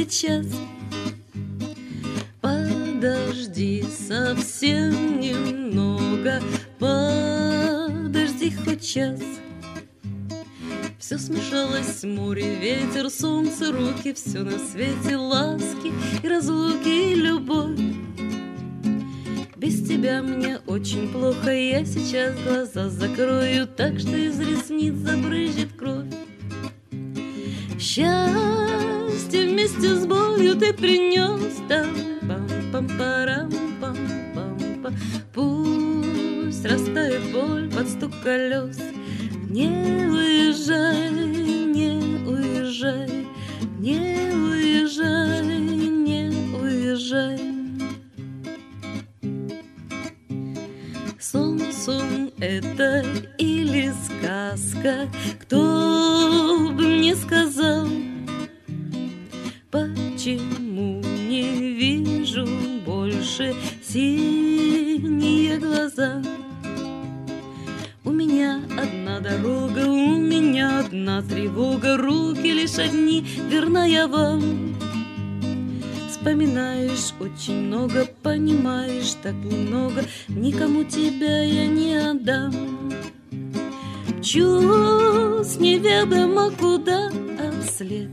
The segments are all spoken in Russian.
сейчас. Подожди совсем немного, подожди хоть час. Все смешалось, море, ветер, солнце, руки, все на свете, ласки и разлуки, и любовь. Без тебя мне очень плохо, я сейчас глаза закрою, так что из ресниц забрызжет кровь. Счастье вместе с болью ты принес, там пам-пам-парам-пам-пам-пам. Пусть растает боль под стук колес. Не уезжай, не уезжай, не уезжай, не уезжай. Сон это или сказка, кто бы мне сказал, почему не вижу больше синие глаза? У меня одна дорога, у меня одна тревога, руки лишь одни, верна я вам. Вспоминаешь очень много, понимаешь так немного, никому тебя я не отдам. Мчусь неведомо куда, а вслед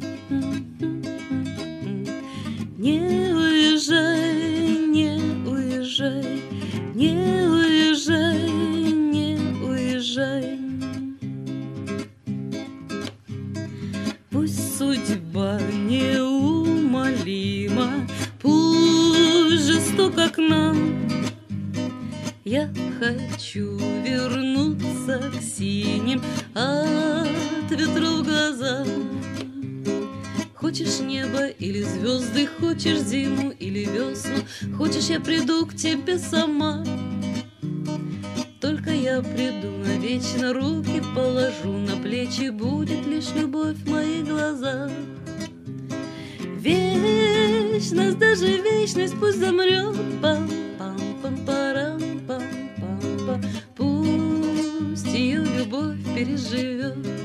не уезжай, не уезжай, не уезжай, не уезжай. Пусть судьба неумолима, пусть жестоко к нам, я хочу вернуться к синим от ветров глазам. Хочешь небо или звезды, хочешь зиму или весну, хочешь я приду к тебе сама. Только я приду навечно, руки положу на плечи, будет лишь любовь в моих глазах. Вечность, даже вечность пусть замрет, пам-пам-пам-парам-пам-пам-пам. Пусть ее любовь переживет.